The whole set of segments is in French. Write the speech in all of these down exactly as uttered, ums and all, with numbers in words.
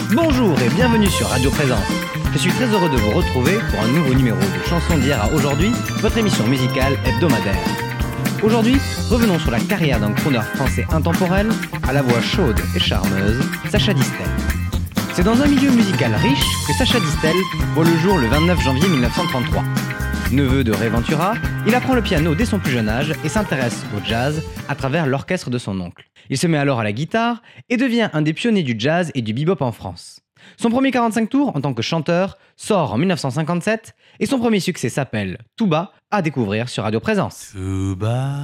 Bonjour et bienvenue sur Radio Présence. Je suis très heureux de vous retrouver pour un nouveau numéro de Chansons d'hier à aujourd'hui, votre émission musicale hebdomadaire. Aujourd'hui, revenons sur la carrière d'un crooner français intemporel, à la voix chaude et charmeuse, Sacha Distel. C'est dans un milieu musical riche que Sacha Distel voit le jour le vingt-neuf janvier mille neuf cent trente-trois. Neveu de Ray Ventura, il apprend le piano dès son plus jeune âge et s'intéresse au jazz à travers l'orchestre de son oncle. Il se met alors à la guitare et devient un des pionniers du jazz et du bebop en France. Son premier quarante-cinq tours en tant que chanteur sort en mille neuf cent cinquante-sept et son premier succès s'appelle Tout bas, à découvrir sur Radio Présence. Tout bas,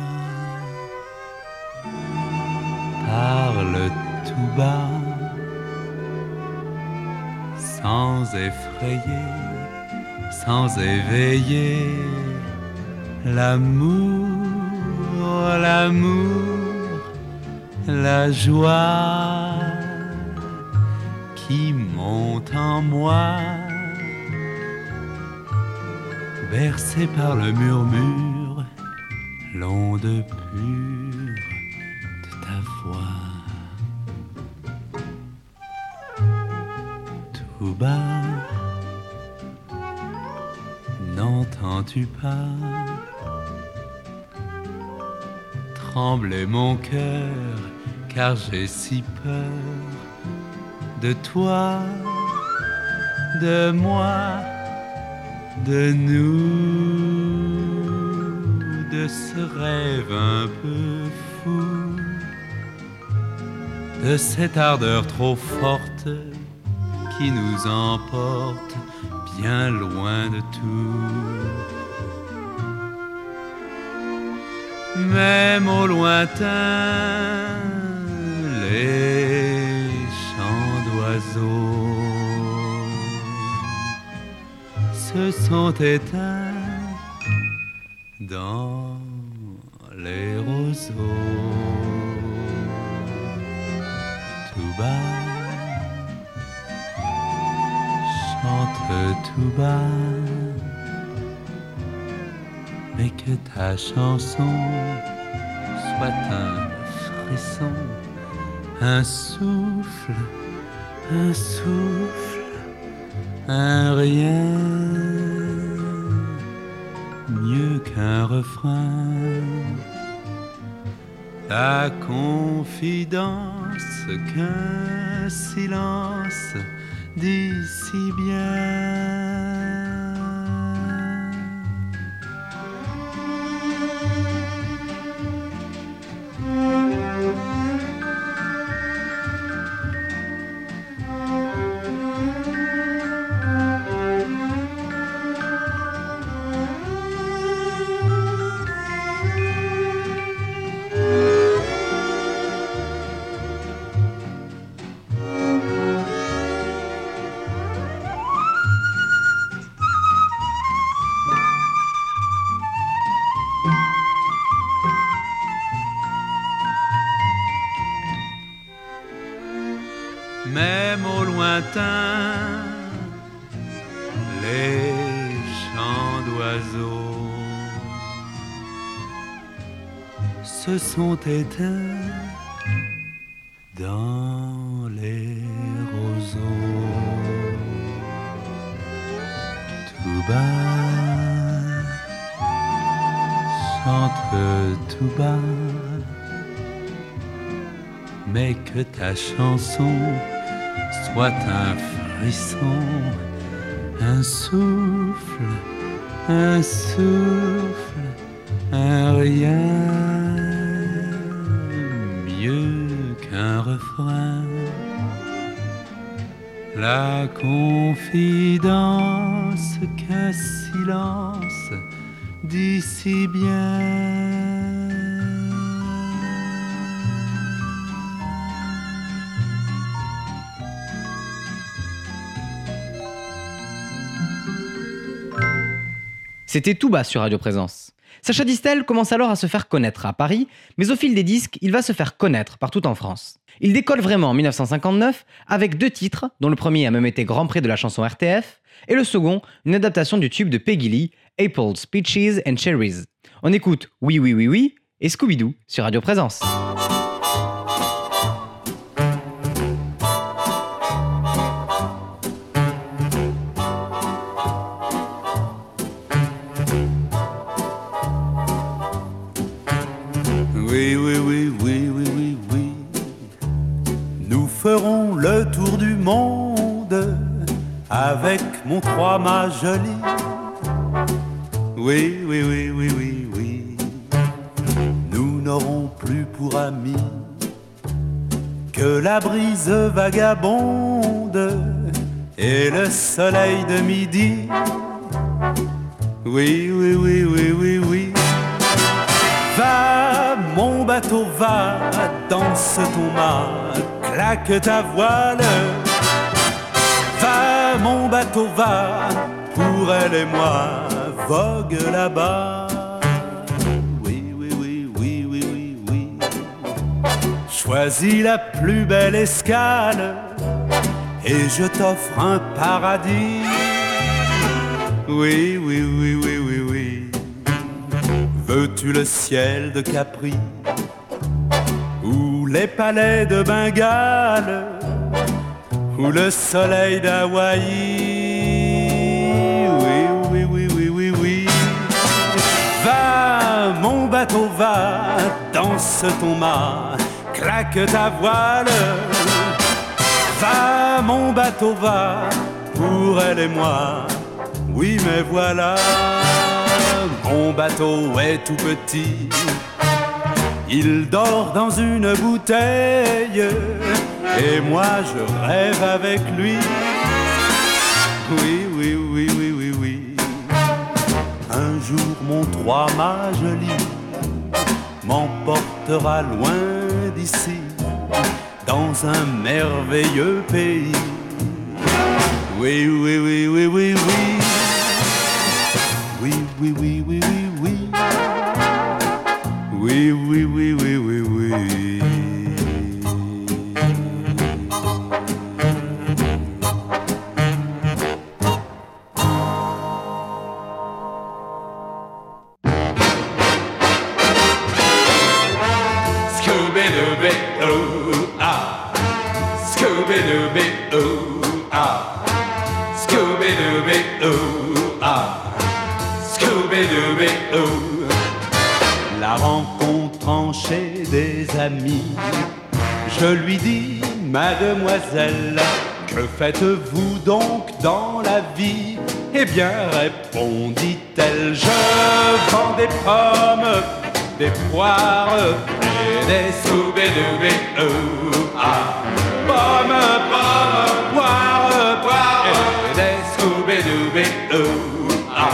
parle tout bas, sans effrayer, sans éveiller l'amour, l'amour, la joie qui monte en moi, bercé par le murmure, l'onde pure de ta voix. Tout bas, n'entends-tu pas trembler mon cœur, car j'ai si peur de toi, de moi, de nous, de ce rêve un peu fou, de cette ardeur trop forte qui nous emporte bien loin de tout. Même au lointain, les chants d'oiseaux se sont éteints dans les roseaux. Tout bas, chante tout bas, mais que ta chanson soit un frisson, un souffle, un souffle, un rien, mieux qu'un refrain, la confidence qu'un silence dit si bien. Même au lointain, les chants d'oiseaux se sont éteints dans les roseaux. Tout bas, chante tout bas, mais que ta chanson soit un frisson, un souffle, un souffle, un rien, mieux qu'un refrain, la confidence qu'un silence dit si bien. C'était Tout bas sur Radio Présence. Sacha Distel commence alors à se faire connaître à Paris, mais au fil des disques, il va se faire connaître partout en France. Il décolle vraiment en mille neuf cent cinquante-neuf avec deux titres, dont le premier a même été Grand Prix de la chanson R T F, et le second, une adaptation du tube de Peggy Lee, Apples, Peaches and Cherries. On écoute Oui Oui Oui Oui et Scooby-Doo sur Radio Présence. tour du monde avec mon trois-mâts joli. Oui, oui, oui, oui, oui, oui. Nous n'aurons plus pour amis que la brise vagabonde et le soleil de midi. Oui, oui, oui, oui, oui, oui. Va, mon bateau, va, danse ton mât, claque ta voile. Va, mon bateau, va, pour elle et moi, vogue là-bas. Oui, oui, oui, oui, oui, oui, oui. Choisis la plus belle escale et je t'offre un paradis. Oui, oui, oui, oui, oui, oui. Veux-tu le ciel de Capri ou les palais de Bengale ou le soleil d'Hawaï? Oui, oui, oui, oui, oui, oui. Va, mon bateau, va, danse ton mât, claque ta voile. Va, mon bateau, va, pour elle et moi. Oui, mais voilà, mon bateau est tout petit. Il dort dans une bouteille et moi je rêve avec lui. Oui, oui, oui, oui, oui, oui. Un jour mon trois-mâts joli m'emportera loin d'ici, dans un merveilleux pays. Oui, oui, oui, oui, oui, oui. Oui, oui, oui, oui, oui, oui. Oui, oui, oui, oui, oui, oui. Scooby-Dooby-Ooh, ah. Scooby-Dooby-Ooh, ah. Scooby-Dooby-Ooh, ah. Scooby-Dooby-Ooh. La rencontrant chez des amis, je lui dis, mademoiselle, que faites-vous donc dans la vie? Eh bien, répondit-elle, je vends des pommes, des poires et des Scooby-Dooby-Ooh, ah. pommes, pommes, poires, poires Et des Scooby-Dooby-Ooh, ah.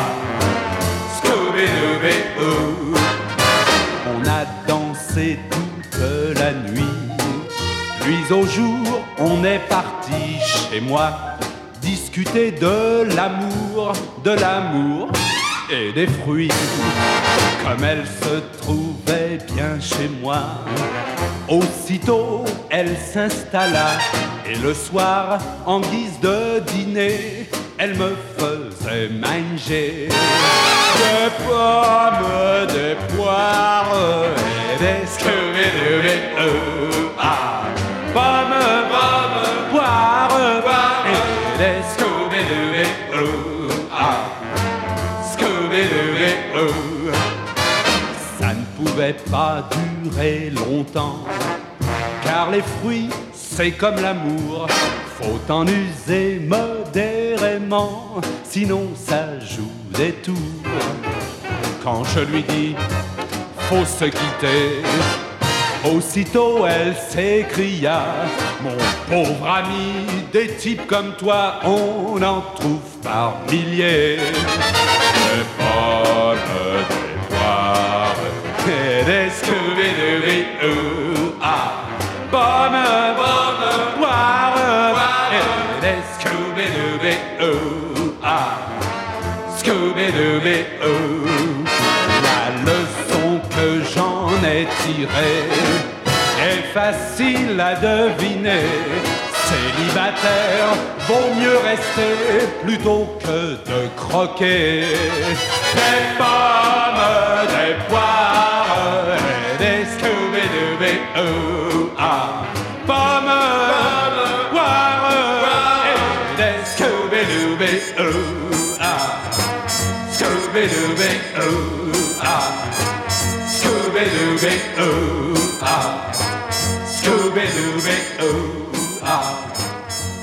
Scooby-Dooby-Ooh. On a dansé toute la nuit, puis au jour on est parti chez moi discuter de l'amour, de l'amour et des fruits. Comme elle se trouvait bien chez moi, aussitôt elle s'installa et le soir, en guise de dîner, elle me faisait manger des pommes, des poires et des Scooby-Dooby-Ooh, ah. pommes, pommes, poires, poires et des Scooby-Dooby-Ooh, ah. Scooby-Dooby-Ooh. Ça ne pouvait pas durer longtemps, car les fruits, c'est comme l'amour, faut en user modérément, sinon ça joue des tours. Quand je lui dis, faut se quitter, aussitôt elle s'écria, mon pauvre ami, des types comme toi, on en trouve par milliers. Des pommes, des poires et des Scooby-Dooby-Ooh, ah. pommes, pommes, poires et des Scooby-Dooby-Ooh, ah. Scooby-Dooby-Ooh. La leçon que j'en ai tirée est facile à deviner. Célibataire, vaut mieux rester plutôt que de croquer des pommes, des poires et des Scooby-Dooby-Ooh, ah. Pommes, poires et des Scooby-Dooby-Ooh, ah. Scooby-Dooby-Ooh, ah. Scooby-Dooby-Ooh, ah. Scooby-Dooby-Ooh, ah.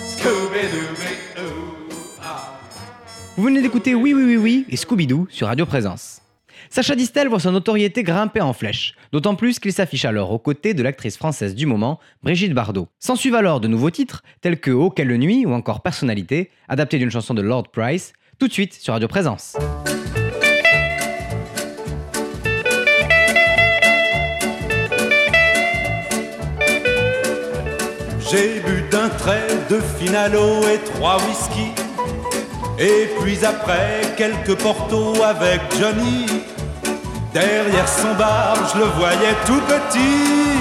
Vous venez d'écouter Oui Oui Oui Oui et Scooby-Doo sur Radio Présence. Sacha Distel voit sa notoriété grimper en flèche, d'autant plus qu'il s'affiche alors aux côtés de l'actrice française du moment, Brigitte Bardot. S'ensuivent alors de nouveaux titres, tels que Oh quelle nuit ou encore Personnalité, adapté d'une chanson de Lord Price, tout de suite sur Radio Présence. J'ai bu d'un trait deux Finalo et trois whisky. Et puis après quelques portos avec Johnny. Derrière son bar je le voyais tout petit.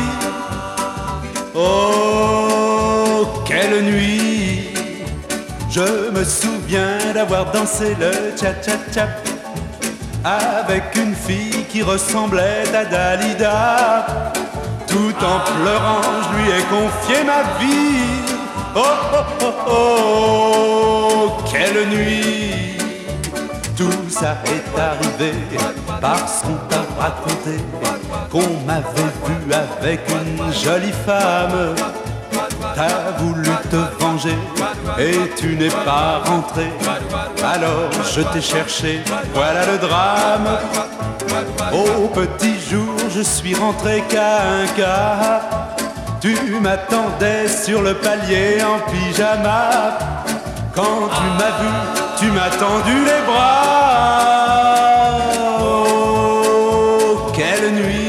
Oh quelle nuit. Je me souviens d'avoir dansé le tcha-tcha-tcha avec une fille qui ressemblait à Dalida. Tout en pleurant, je lui ai confié ma vie. Oh, oh, oh, oh, quelle nuit. Tout ça est arrivé parce qu'on t'a raconté qu'on m'avait vu avec une jolie femme. T'as voulu te venger et tu n'es pas rentré. Alors je t'ai cherché, voilà le drame. Au petit jour, je suis rentré qu'à un cas. Tu m'attendais sur le palier en pyjama. Quand tu m'as vu, tu m'as tendu les bras. Oh, quelle nuit.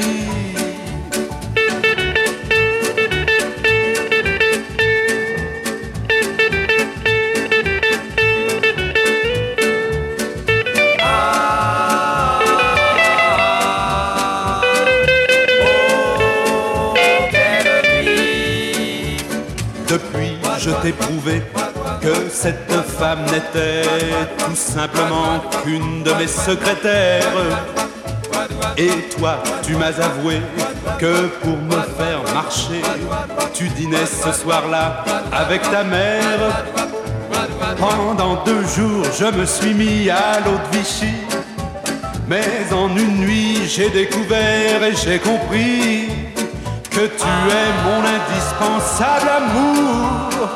Je t'ai prouvé que cette femme n'était tout simplement qu'une de mes secrétaires. Et toi, tu m'as avoué que pour me faire marcher, tu dînais ce soir-là avec ta mère. Pendant deux jours, je me suis mis à l'eau de Vichy. Mais en une nuit, j'ai découvert et j'ai compris que tu es mon indispensable amour.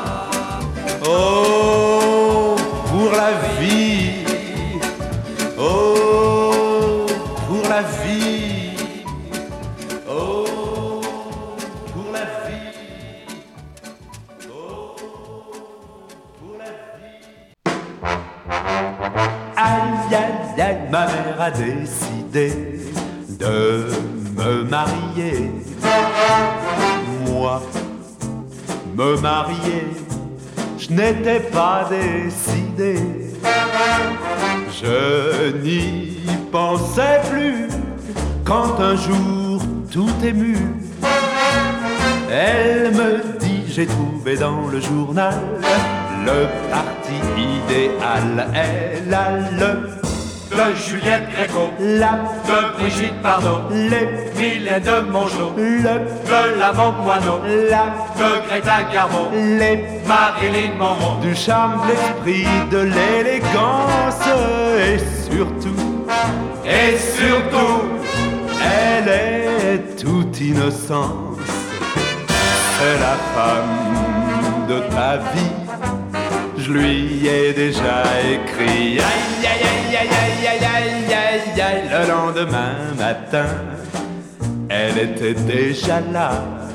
Oh, pour la vie. Oh, pour la vie. Oh, pour la vie. Oh, pour la vie. Aïe, aïe, aïe, ma mère a décidé de me marier. Moi, me marier, je n'étais pas décidé. Je n'y pensais plus quand un jour tout ému, elle me dit j'ai trouvé dans le journal le parti idéal. Elle a le de Juliette Gréco, la de Brigitte Bardot, les Mylène de Mongeau, le de la Moineau, la de Greta Garbo, les Marilyn Monroe, du charme, de l'esprit, de l'élégance et surtout, et surtout, elle est toute innocence. C'est la femme de ta vie. Je lui ai déjà écrit. Aïe, aïe, aïe, aïe, aïe, aïe, aïe, aïe, aïe. Le lendemain matin, elle était déjà là.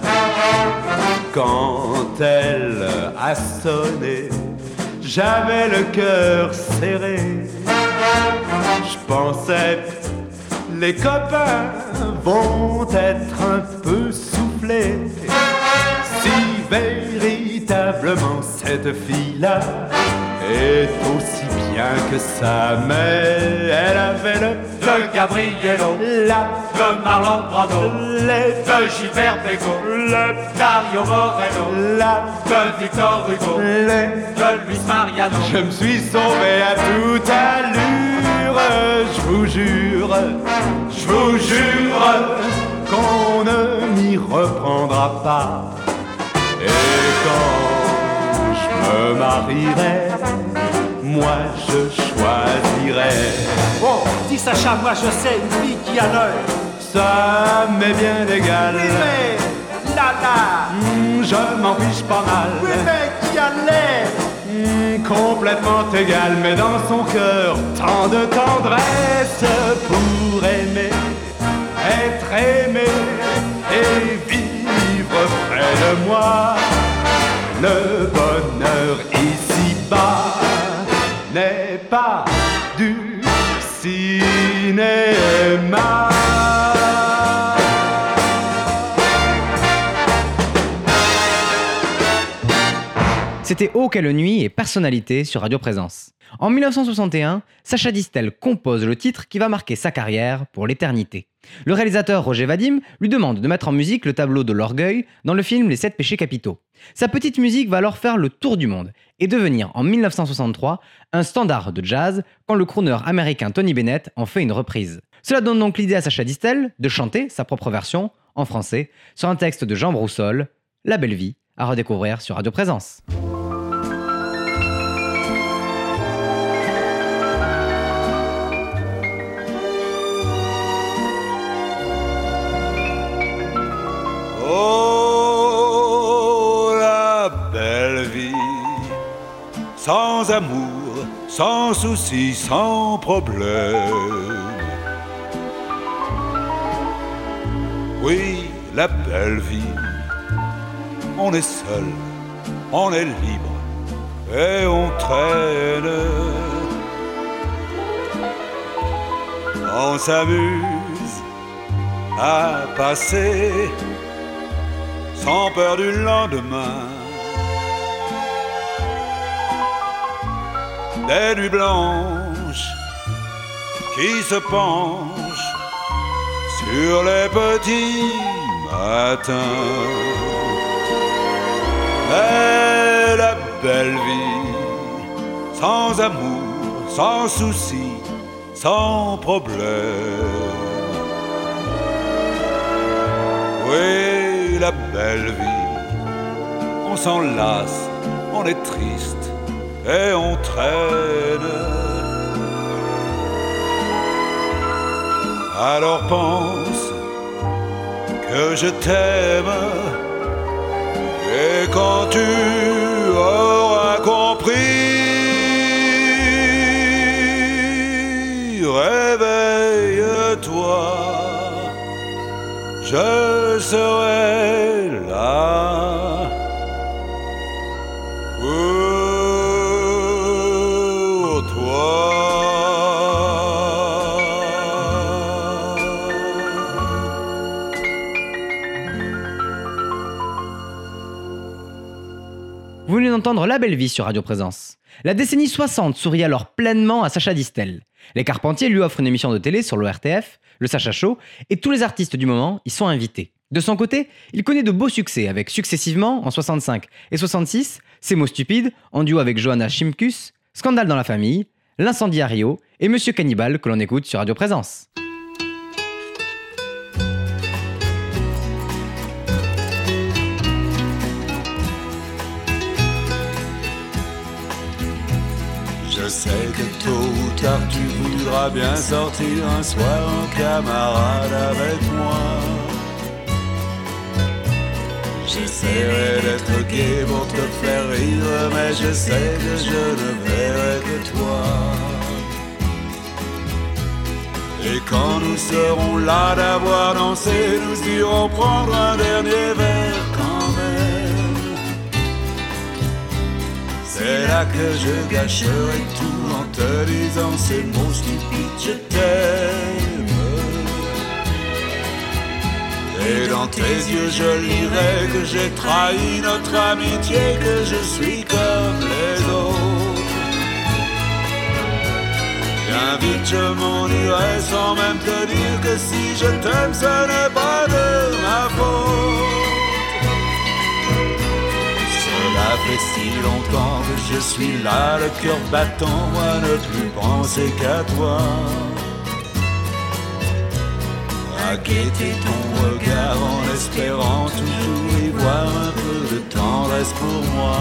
Quand elle a sonné, j'avais le cœur serré. Je pensais, les copains vont être un peu soufflés. Si véritablement cette fille-là est aussi bien que ça, mais elle avait le de Gabriello, la de Marlon Brando, les de Gilbert Bécaud, le Dario Moreno, la de Victor Hugo, les de Luis Mariano. Je me suis sauvé à toute allure, je vous jure, je vous jure qu'on ne m'y reprendra pas. Et quand je me marierai, moi je choisirai. Oh, dis Sacha, moi je sais une fille qui a l'œil. Ça m'est bien égal. Oui mais, là là. Mmh, je m'en fiche pas mal. Oui mais qui a l'air. complètement égal, mais dans son cœur, tant de tendresse pour aimer, être aimé et vivre près de moi. Le bonheur ici-bas n'est pas du cinéma. C'était Oh quelle nuit et Personnalité sur Radio Présence. En dix-neuf cent soixante et un, Sacha Distel compose le titre qui va marquer sa carrière pour l'éternité. Le réalisateur Roger Vadim lui demande de mettre en musique le tableau de l'orgueil dans le film Les Sept Péchés Capitaux. Sa petite musique va alors faire le tour du monde et devenir en dix-neuf cent soixante-trois un standard de jazz quand le crooner américain Tony Bennett en fait une reprise. Cela donne donc l'idée à Sacha Distel de chanter sa propre version en français sur un texte de Jean Broussol, La Belle Vie, à redécouvrir sur Radio Présence. Oh, la belle vie, sans amour, sans souci, sans problème. Oui, la belle vie, on est seul, on est libre et on traîne. On s'amuse à passer sans peur du lendemain. Des nuits blanches qui se penchent sur les petits matins. Mais la belle vie, sans amour, sans souci, sans problème. Oui, la belle vie, on s'en lasse, on est triste et on traîne. Alors pense que je t'aime, et quand tu auras compris, réveille-toi, je serai là pour toi. Vous venez d'entendre La Belle Vie sur Radio Présence. La décennie soixante sourit alors pleinement à Sacha Distel. Les Carpentiers lui offrent une émission de télé sur l'O R T F, le Sacha Show, et tous les artistes du moment y sont invités. De son côté, il connaît de beaux succès avec successivement, en soixante-cinq et soixante-six, Ces mots stupides, en duo avec Johanna Shimkus, Scandale dans la famille, L'incendie à Rio et Monsieur Cannibal que l'on écoute sur Radio Présence. Je sais que tôt ou tard tu voudras bien sortir un soir en camarade avec moi. J'essaierai d'être gai pour te faire rire, mais je sais que je ne verrai que toi. Et quand nous serons là d'avoir dansé, nous irons prendre un dernier verre quand même. C'est là que je gâcherai tout en te disant ces mots stupides, je t'aime. Et dans tes yeux je lirai que j'ai trahi notre amitié, que je suis comme les autres. Bien vite je m'en irai sans même te dire que si je t'aime ce n'est pas de ma faute. Cela fait si longtemps que je suis là, le cœur battant, moi ne plus penser qu'à toi. À guetter ton regard en espérant toujours y voir un peu de tendresse pour moi.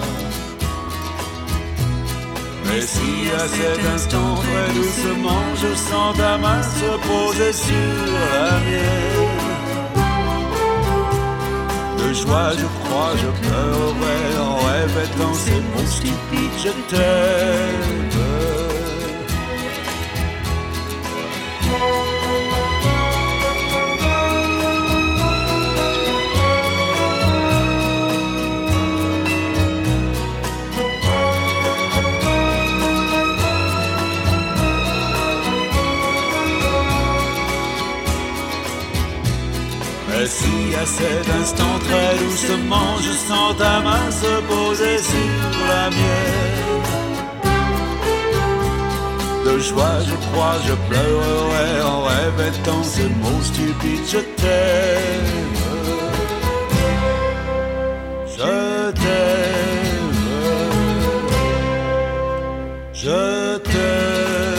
Mais si à cet instant très doucement je sens ta main se poser sur la mienne, de joie je crois je pleurerai en rêve rêvais de danser mon stupide je t'aime. Et si à cet instant très doucement je sens ta main se poser sur la mienne, de joie je crois je pleurerai en répétant ces mots stupides je t'aime. Je t'aime. Je t'aime.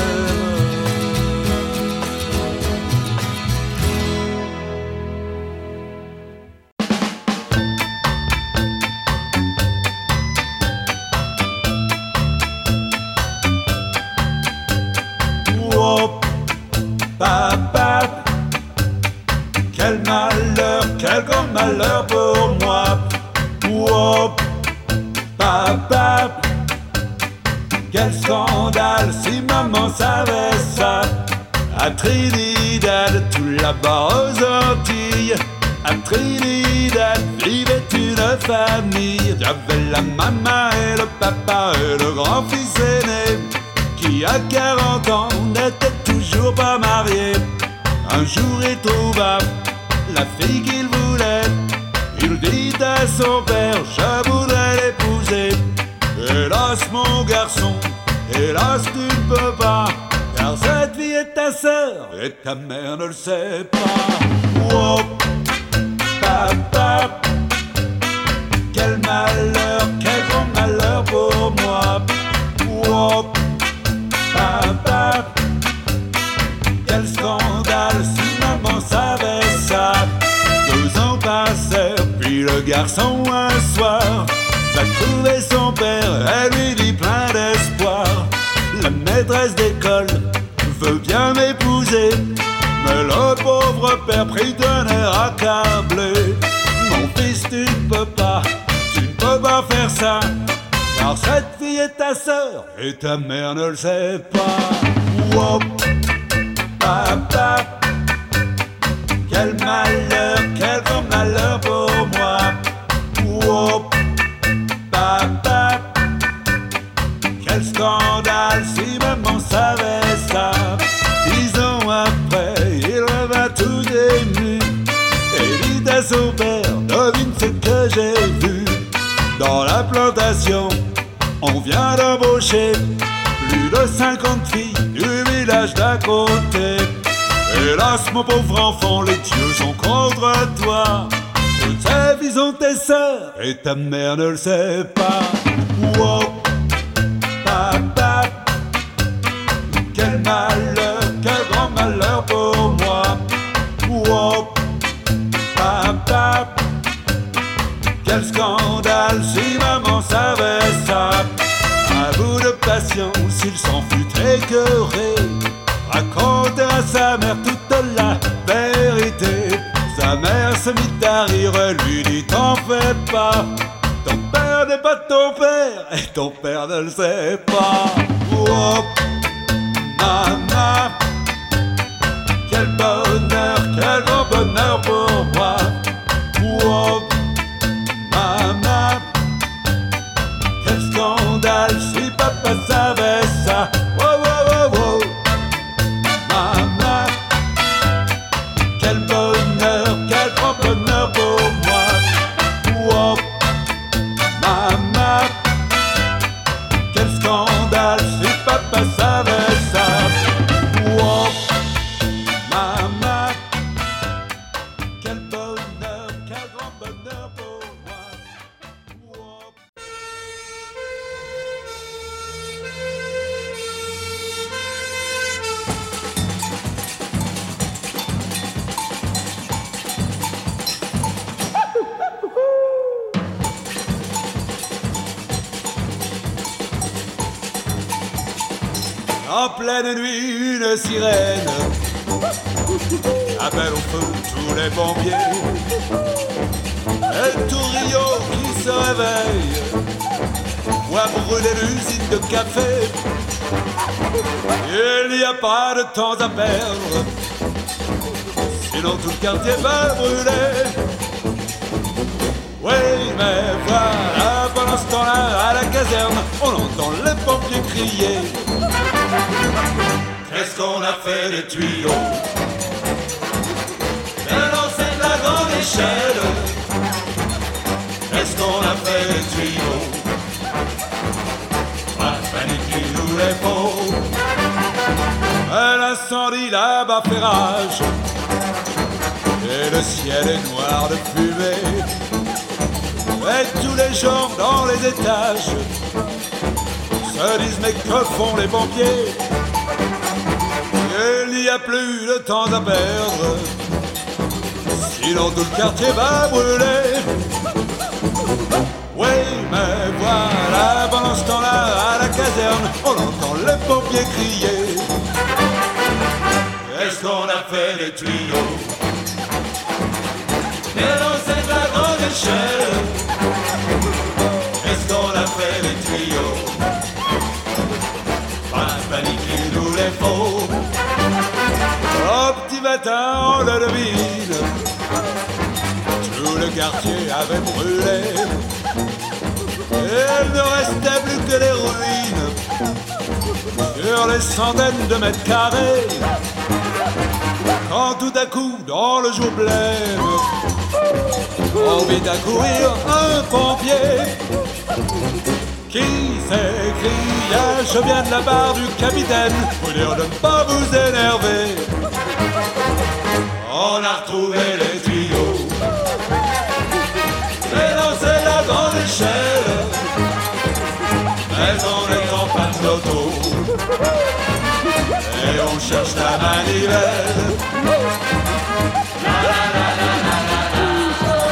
Papa, quel malheur, quel grand malheur pour moi. Oh, papa, quel scandale si maman savait ça. À Trinidad, tout là-bas aux Antilles, à Trinidad vivait une famille. J'avais la maman et le papa et le grand-fils aîné, qui à quarante ans n'était toujours pas marié. Un jour il trouva la fille qu'il voulait. Il dit à son père, je voudrais l'épouser. Hélas mon garçon, hélas tu ne peux pas, car cette fille est ta sœur et ta mère ne le sait pas. Oh, papa, quel malheur, quel grand malheur pour moi. Oh, papa, quel scandale si maman savait ça. Deux ans passèrent, puis le garçon un soir va trouver son père et lui dit plein d'espoir, la maîtresse d'école veut bien m'épouser. Mais le pauvre père prit un air accablé. Mon fils tu ne peux pas, tu ne peux pas faire ça, car cette fille est ta sœur et ta mère ne le sait pas. Oh, papa, quel malheur, quel grand malheur pour moi. Oh, papa, quel scandale si maman savait ça. Dix ans après, il revint tout ému et dit à son père, devine ce que j'ai vu. Dans la plantation, on vient d'embaucher plus de cinquante filles du village d'à côté. Hélas mon pauvre enfant, les dieux sont contre toi. Toutes ces filles sont tes sœurs et ta mère ne le sait pas. Oh, papa, quel malheur, quel grand malheur pour moi. Oh, papa, quel scandale si maman savait ça. À bout de patience, il s'en fut écœuré, raconter à sa mère toute la vérité. Sa mère se mit à rire, lui dit t'en fais pas, ton père n'est pas ton père et ton père ne le sait pas. Oh, maman, quel bonheur, quel grand bonheur pour moi. Oh, maman, quel scandale si papa savait ça. Oh, oh, oh, oh. Maman, quel bonheur, quel grand bonheur pour moi. Oh, maman, quel scandale si papa savait ça. Oh, maman, quel bonheur, quel grand bonheur pour moi. Oh. En pleine nuit, une sirène appelle au feu tous les pompiers. Et tout Rio qui se réveille voit brûler l'usine de café. Il n'y a pas de temps à perdre, sinon tout le quartier va brûler. Oui, mais voilà, pendant ce temps-là, à la caserne, on entend les pompiers crier. Qu'est-ce qu'on a fait des tuyaux? Mais non, c'est de la grande échelle. Qu'est-ce qu'on a fait des tuyaux? Pas de panique, il nous les faut. Un incendie là-bas fait rage, et le ciel est noir de fumée. Et tous les gens dans les étages se disent mais que font les pompiers? Il n'y a plus de temps à perdre, sinon tout le quartier va brûler. Oui, mais voilà, pendant ce temps-là, à la caserne, on entend les pompiers crier. Qu'est-ce qu'on a fait des tuyaux? Mais non, c'est de la grande échelle. Qu'est-ce qu'on a fait des tuyaux? Pas de panique, il nous les faut. Au petit matin, on le devine, tout le quartier avait brûlé. Il ne restait plus que les ruines sur les centaines de mètres carrés. Quand tout à coup, dans le jour blême, on vit accourir un pompier qui s'écria: je viens de la part du capitaine, vous dire de ne pas vous énerver. On a retrouvé les tuyaux, mais non, c'est la grande échelle. Mais on est en panne d'auto et on cherche la manivelle. La, la, la, la, la, la, la.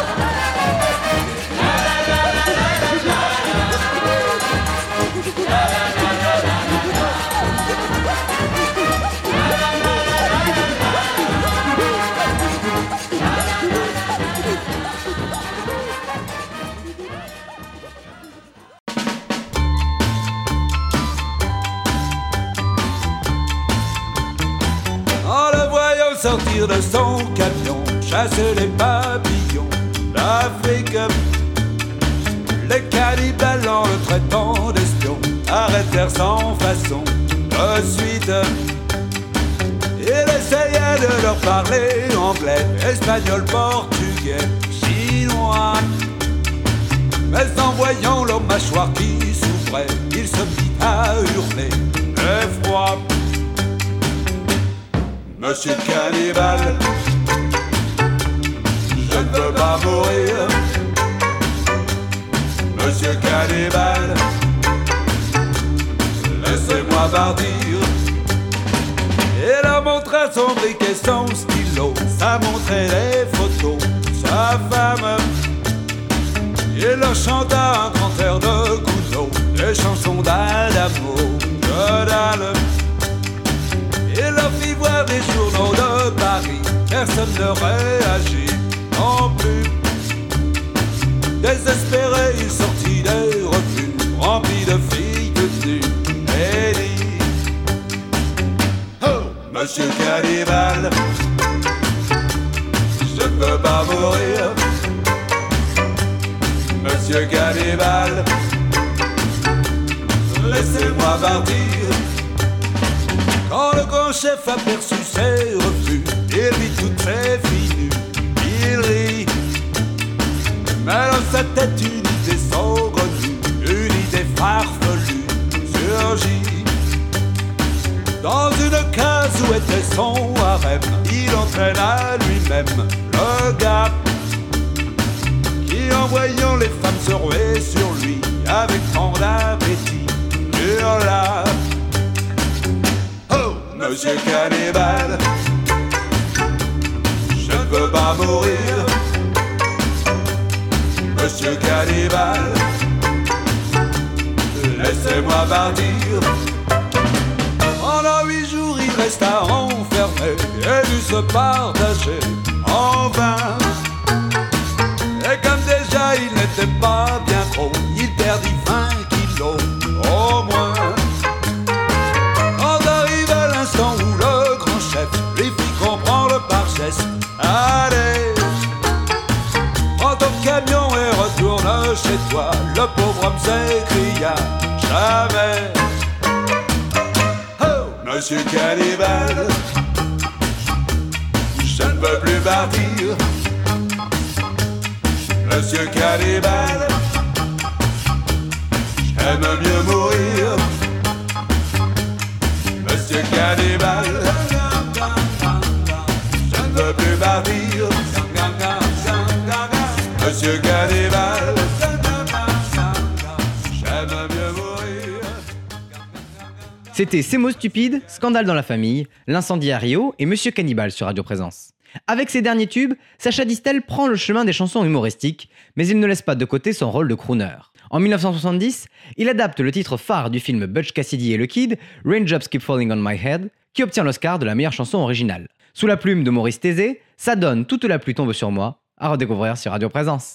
Sortir de son camion, chasser les papillons d'Afrique, les cannibales en le traitant d'espion arrêtèrent sans façon de suite. Il essayait de leur parler anglais, espagnol, portugais, chinois, mais en voyant leur mâchoire qui souffrait, il se mit à hurler d'effroi. Monsieur Cannibale, je ne veux pas mourir. Monsieur Cannibale, laissez-moi partir. Il a montré son briquet, son stylo, ça montrait les photos, sa femme. Il leur chanta un grand air de Gounod, des chansons d'Adamo, de dalle. Il leur fit voir des journaux de Paris, personne ne réagit non plus. Désespéré, il sortit des refuges remplis de filles tenues et dit: oh, Monsieur Cannibale, je ne veux pas mourir. Monsieur Cannibale, laissez-moi partir. Quand le grand chef aperçut ses refus, il vit toutes ses filles nues, il rit. Mais dans sa tête une idée saugrenue, une idée farfelue surgit. Dans une case où était son harem, il entraîna lui-même le gars qui, en voyant les femmes se ruer sur lui avec tant d'appétit, hurla: oh, Monsieur Cannibale, je ne veux pas mourir. Monsieur Cannibale, laissez-moi partir. Pendant huit jours il resta enfermé et dut se partager en vain. Et comme déjà il n'était pas bien gros, il perdit vingt kilos s'écria jamais. Oh, Monsieur Cannibal, je ne veux plus partir. Monsieur Cannibal, j'aime mieux mourir. Monsieur Cannibal, je ne veux plus partir. Monsieur Cannibal, j'aime mieux mourir. C'était Ces mots stupides, Scandale dans la famille, L'incendie à Rio et Monsieur Cannibal sur Radio Présence. Avec ses derniers tubes, Sacha Distel prend le chemin des chansons humoristiques, mais il ne laisse pas de côté son rôle de crooner. En dix-neuf cent soixante-dix, il adapte le titre phare du film Butch Cassidy et le Kid, Raindrops Keep Falling on My Head, qui obtient l'Oscar de la meilleure chanson originale. Sous la plume de Maurice Thésée, ça donne Toute la pluie tombe sur moi, à redécouvrir sur Radio Présence.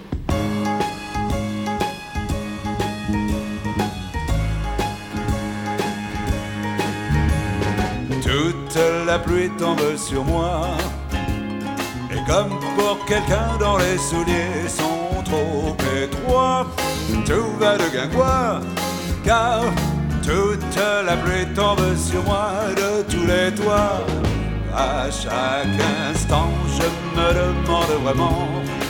Toute la pluie tombe sur moi, et comme pour quelqu'un dont les souliers sont trop étroits, tout va de guingois, car toute la pluie tombe sur moi de tous les toits. À chaque instant, je me demande vraiment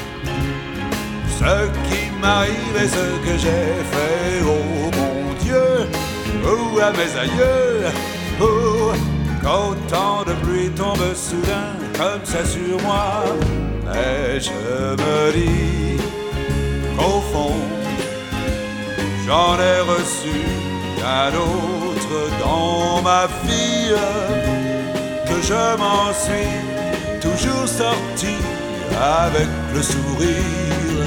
ce qui m'arrive et ce que j'ai fait, oh mon Dieu, ou à mes aïeux, oh, qu'autant de pluie tombe soudain comme ça sur moi. Mais je me dis qu'au fond, j'en ai reçu un autre dans ma vie, que je m'en suis toujours sorti avec le sourire.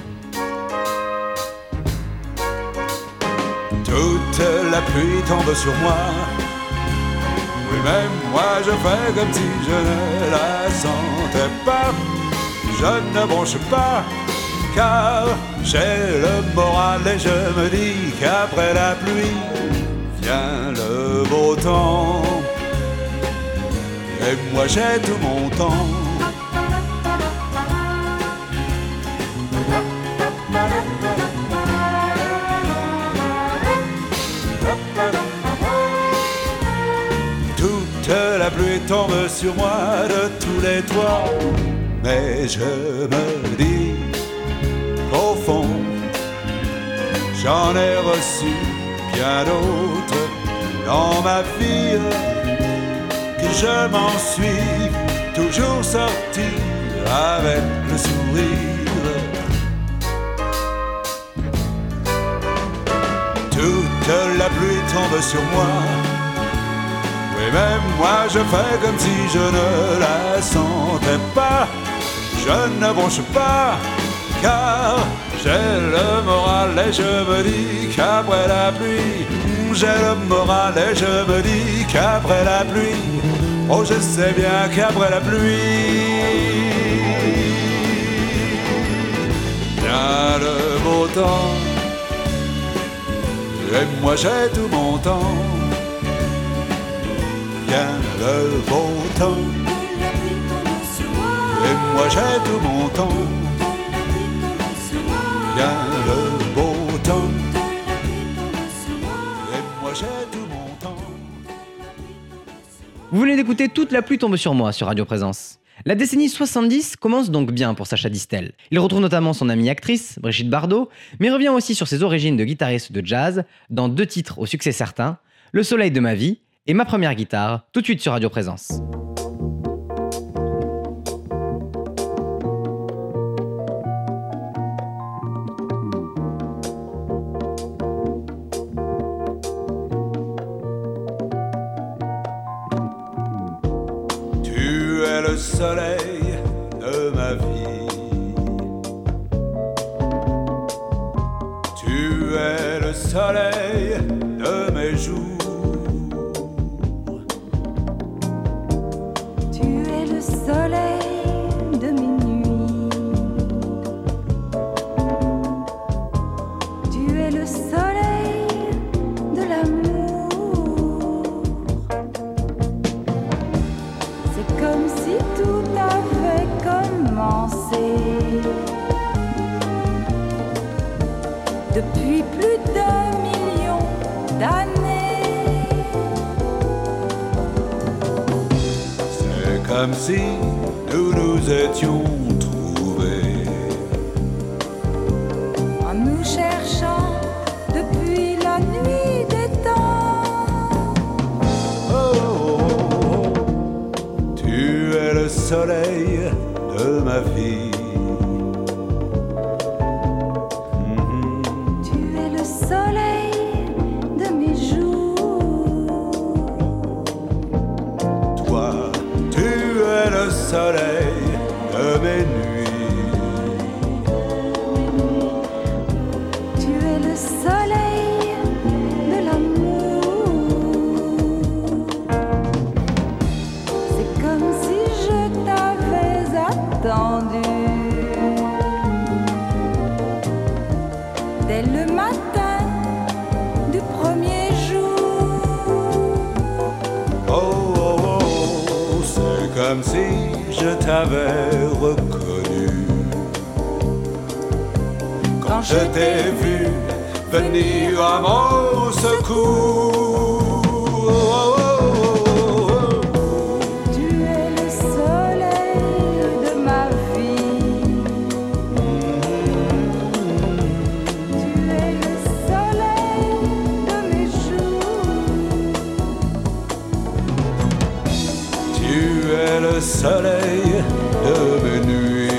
Toute la pluie tombe sur moi, oui, même moi je fais comme si je ne la sentais pas. Je ne bronche pas, car j'ai le moral et je me dis qu'après la pluie vient le beau temps. Et moi j'ai tout mon temps. Toute la pluie tombe sur moi de tous les toits, mais je me dis qu'au fond, j'en ai reçu bien d'autres dans ma vie, que je m'en suis toujours sorti avec le sourire. Toute la pluie tombe sur moi, oui, même moi je fais comme si je ne la sentais pas. Je ne bronche pas, car j'ai le moral et je me dis qu'après la pluie, j'ai le moral et je me dis qu'après la pluie, oh je sais bien qu'après la pluie vient le beau temps. Et moi j'ai tout mon temps, vient le beau temps. Et moi j'ai tout mon temps, vient le beau temps. Et moi j'ai tout mon temps. Vous venez d'écouter Toute la pluie tombe sur moi sur Radio Présence. La décennie soixante-dix commence donc bien pour Sacha Distel. Il retrouve notamment son amie actrice, Brigitte Bardot, mais revient aussi sur ses origines de guitariste de jazz dans deux titres au succès certain, Le soleil de ma vie et Ma première guitare, tout de suite sur Radio Présence. Tu es le soleil de ma vie, tu es le soleil de mes jours. Soleil de mes nuits, tu es le soleil de l'amour. C'est comme si tout avait commencé depuis d'années. C'est comme si nous nous étions trouvés En nous cherchant depuis la nuit des temps. Oh, oh, oh, tu es le soleil de ma vie. Soleil de mes nuits. Tu es le soleil de l'amour. C'est comme si je t'avais attendu dès le matin du premier jour. Oh, oh, oh, c'est comme si je t'avais reconnu quand, quand je t'ai vu venir à mon secours. Oh, oh, oh, oh. Tu es le soleil de ma vie. Tu es le soleil de mes jours. Tu es le soleil de mes nuits.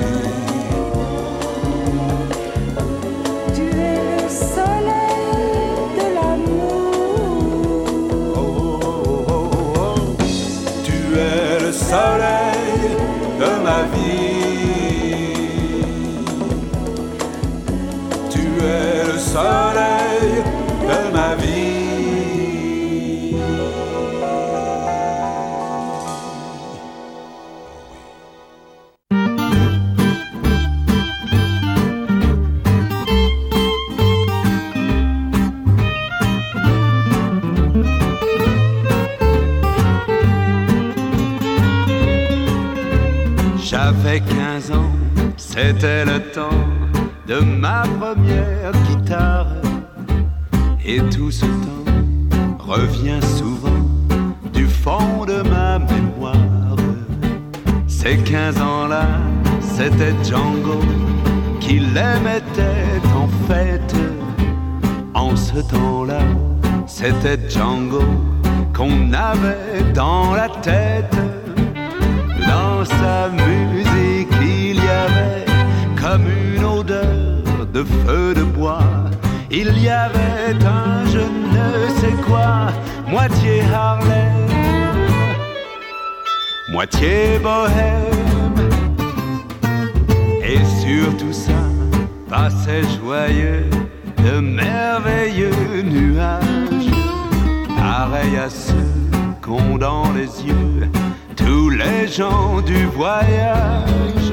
Tu es le soleil de l'amour. Oh, oh, oh, oh. Tu es le soleil de ma vie. Tu es le soleil de ma vie. J'avais quinze ans, c'était le temps de ma première guitare. Et tout ce temps revient souvent du fond de ma mémoire. Ces quinze ans-là, c'était Django qui les mettait en fête. En ce temps-là, c'était Django qu'on avait dans la tête. Dans sa musique, il y avait comme une odeur de feu de bois. Il y avait un je ne sais quoi, moitié Harlem, moitié bohème. Et sur tout ça, passaient joyeux de merveilleux nuages, pareils à ceux qu'ont dans les yeux tous les gens du voyage.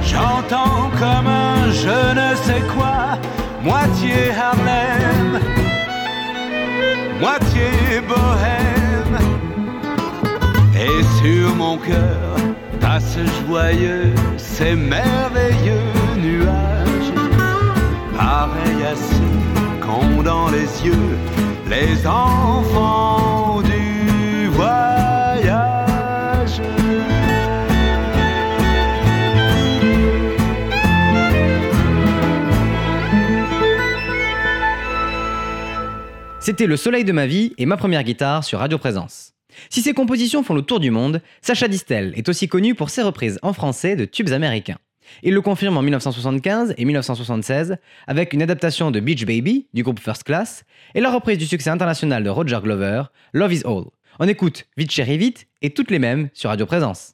J'entends comme un je ne sais quoi, moitié Harlem, moitié bohème. Et sur mon cœur passent joyeux ces merveilleux nuages, pareils à ceux qu'ont dans les yeux les enfants du voyage. C'était Le Soleil de ma vie et Ma première guitare sur Radio Présence. Si ces compositions font le tour du monde, Sacha Distel est aussi connu pour ses reprises en français de tubes américains. Il le confirme en dix-neuf cent soixante-quinze et dix-neuf cent soixante-seize avec une adaptation de Beach Baby du groupe First Class et la reprise du succès international de Roger Glover, Love Is All. On écoute Vite Chérie Vite et toutes les mêmes sur Radio Présence.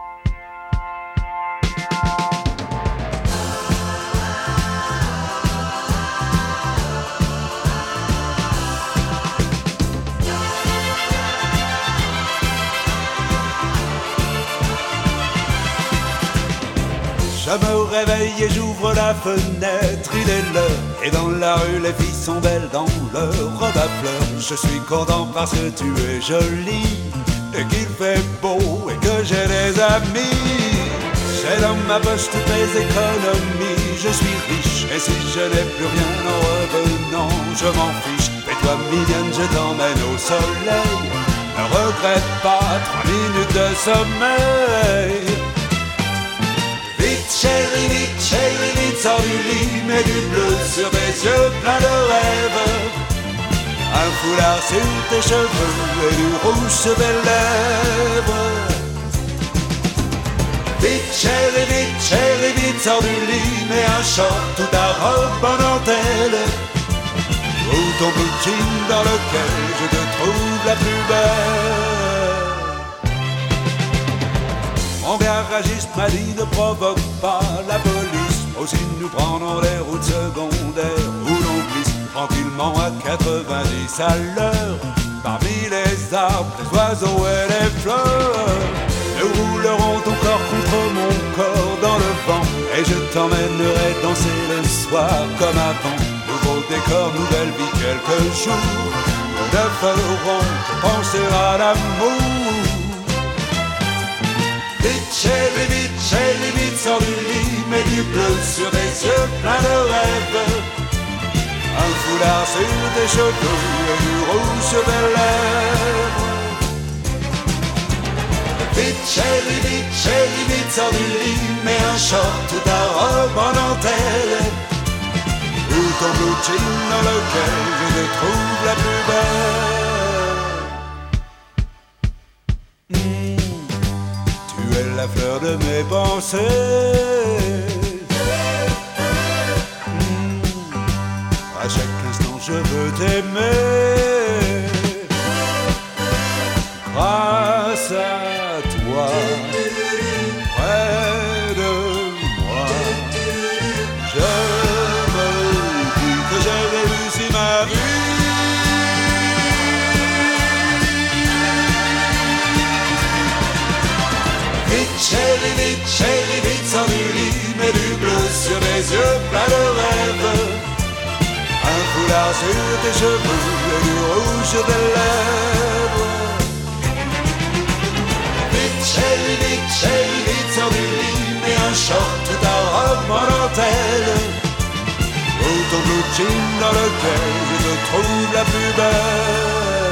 Je me réveille et j'ouvre la fenêtre, il est l'heure. Et dans la rue les filles sont belles dans leur robe à fleurs. Je suis content parce que tu es jolie et qu'il fait beau et que j'ai des amis. J'ai dans ma poche toutes mes économies, je suis riche. Et si je n'ai plus rien en revenant, je m'en fiche. Et toi mignonne, je t'emmène au soleil. Ne regrette pas trois minutes de sommeil. Vite chérie, vite chérie, vite sors du lit, mets du bleu sur tes yeux pleins de rêves, un foulard sur tes cheveux et du rouge sur tes lèvres. Vite chérie, vite chérie, vite sors du lit, mets un short ou ta robe en dentelle, ou ton blue jean dans lequel je te trouve la plus belle. Mon garagiste m'a dit ne provoque pas la police, aussi nous prenons les routes secondaires où l'on glisse tranquillement à quatre-vingt-dix à l'heure, parmi les arbres, les oiseaux et les fleurs. Nous roulerons ton corps contre mon corps dans le vent, et je t'emmènerai danser le soir comme avant. Nouveau décor, nouvelle vie, quelques jours, nous ne ferons que penser à l'amour. Vite chérie, vite chérie, vite sors du lit, mets du bleu sur tes yeux pleins de rêves, un foulard sur tes cheveux et du rouge sur tes lèvres. Vite chérie, vite chérie, vite sors du lit, mets un short ou ta robe en dentelle, ou ton blue jean dans lequel je te trouve la plus belle. La fleur de mes pensées, mmh. À chaque instant je veux t'aimer. Grâce à toi, près de moi, je me dis que j'ai réussi ma vie. Chérie, vite, chérie, vite, sors du lit, mets du bleu sur les yeux pleins de rêves, un foulard sur tes cheveux et du rouge sur tes lèvres. Vite, chérie, vite, chérie, vite, sors du lit, mets un short ou ta robe en dentelle, ou ton blue jean dans lequel je te trouve la plus belle.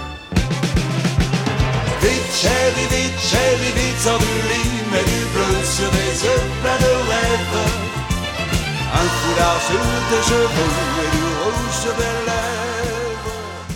Vite chérie, vite chérie, vite sors du lit, mets du bleu sur tes yeux pleins de rêves, un foulard sur tes cheveux et du rouge sur tes lèvres.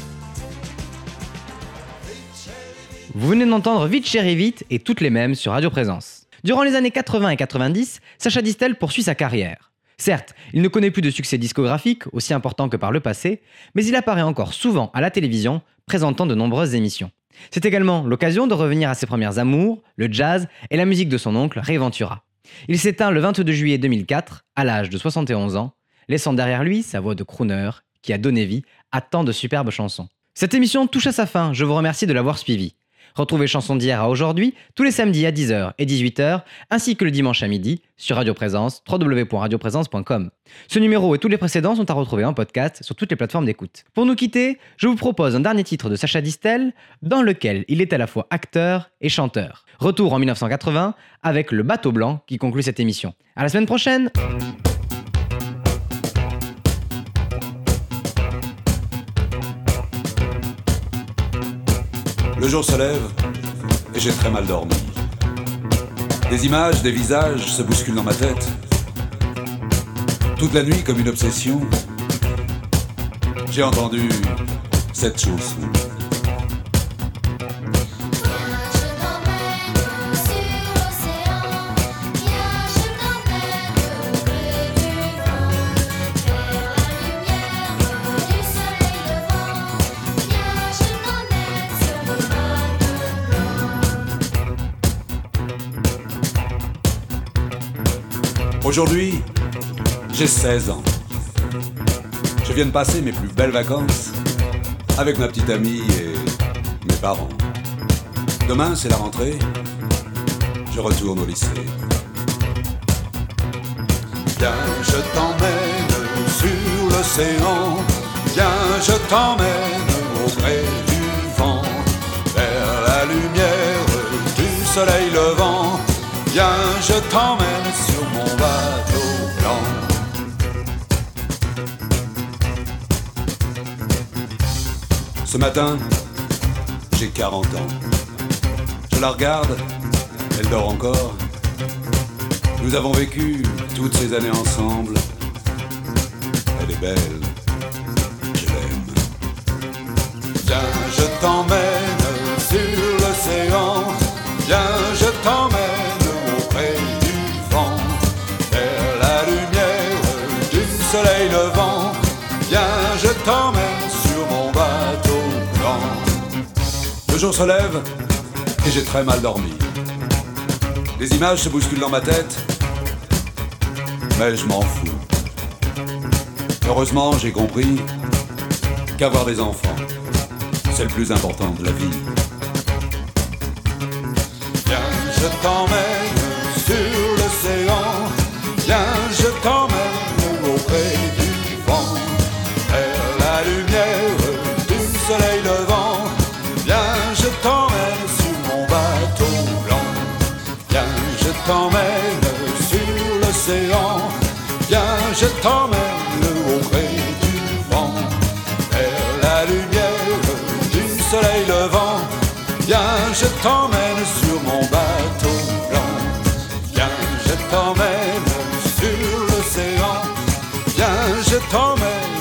Vous venez d'entendre Vite Chérie Vite et toutes les mêmes sur Radio Présence. Durant les années quatre-vingts et quatre-vingt-dix, Sacha Distel poursuit sa carrière. Certes, il ne connaît plus de succès discographique, aussi important que par le passé, mais il apparaît encore souvent à la télévision, présentant de nombreuses émissions. C'est également l'occasion de revenir à ses premières amours, le jazz et la musique de son oncle Ray Ventura. Il s'éteint le vingt-deux juillet deux mille quatre, à l'âge de soixante et onze ans, laissant derrière lui sa voix de crooner qui a donné vie à tant de superbes chansons. Cette émission touche à sa fin, je vous remercie de l'avoir suivie. Retrouvez Chansons d'hier à aujourd'hui tous les samedis à dix heures et dix-huit heures, ainsi que le dimanche à midi sur Radio Présence, w w w point radio présence point com. Ce numéro et tous les précédents sont à retrouver en podcast sur toutes les plateformes d'écoute. Pour nous quitter, je vous propose un dernier titre de Sacha Distel, dans lequel il est à la fois acteur et chanteur. Retour en dix-neuf cent quatre-vingts avec Le Bateau Blanc qui conclut cette émission. À la semaine prochaine! Le jour se lève et j'ai très mal dormi. Des images, des visages se bousculent dans ma tête. Toute la nuit, comme une obsession, j'ai entendu cette chanson. Aujourd'hui, j'ai seize ans. Je viens de passer mes plus belles vacances avec ma petite amie et mes parents. Demain, c'est la rentrée. Je retourne au lycée. Viens, je t'emmène sur l'océan. Viens, je t'emmène auprès du vent, vers la lumière du soleil levant. Viens, je t'emmène sur mon bateau blanc. Ce matin, j'ai quarante ans. Je la regarde, elle dort encore. Nous avons vécu toutes ces années ensemble. Elle est belle, je l'aime. Viens, je t'emmène sur l'océan. Viens, je t'emmène auprès du vent, vers la lumière du soleil levant. Viens, je t'emmène sur mon bateau blanc. Le jour se lève et j'ai très mal dormi. Des images se bousculent dans ma tête, mais je m'en fous. Heureusement, j'ai compris qu'avoir des enfants, c'est le plus important de la vie. Viens, je t'emmène sur l'océan. Viens, je t'emmène auprès du vent, vers la lumière du soleil levant. Viens, je t'emmène sur mon bateau blanc. Viens, je t'emmène sur l'océan. Viens, je t'emmène auprès du vent, vers la lumière du soleil levant. Viens, je t'emmène sur mon bateau blanc. Viens, je t'emmène sur l'océan. Viens, je t'emmène